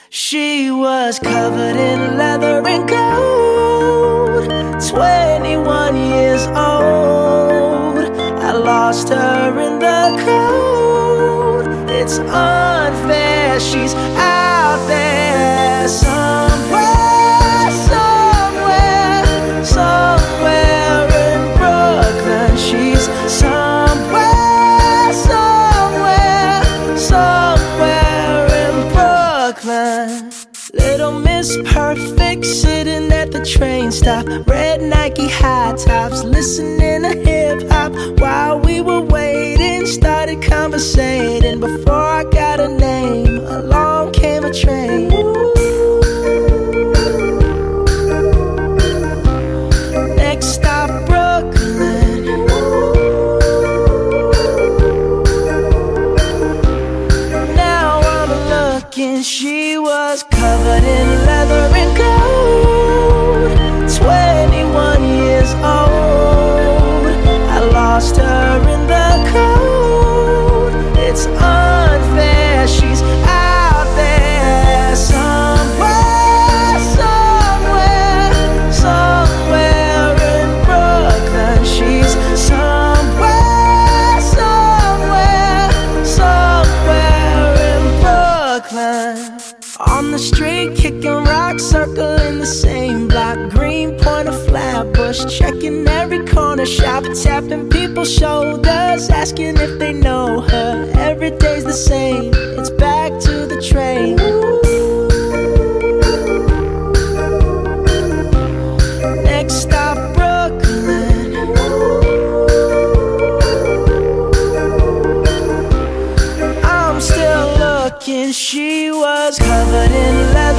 She was covered in leather and gold, 21 years old. I lost her in the cold. It's unfair, she's out there somewhere, somewhere in Brooklyn. She's somewhere in Brooklyn. Little Miss Perfect sitting at the train stop, red Nike high tops, listening to hip hop while we were waiting. Started conversating before I got a name. Along came a train. Next stop, Brooklyn. Now I'm looking, she was covered in leather and gold, 21 years old. I lost her in the cold. It's unfair, she's out there somewhere in Brooklyn. She's somewhere in Brooklyn. On the street, kicking rocks, circling the same block. Greenpoint or Flatbush, checking every corner shop, tapping people's shoulders, asking if they know her. Every day's the same, it's back to the train. Next stop, Brooklyn. I'm still looking, she was covered in leather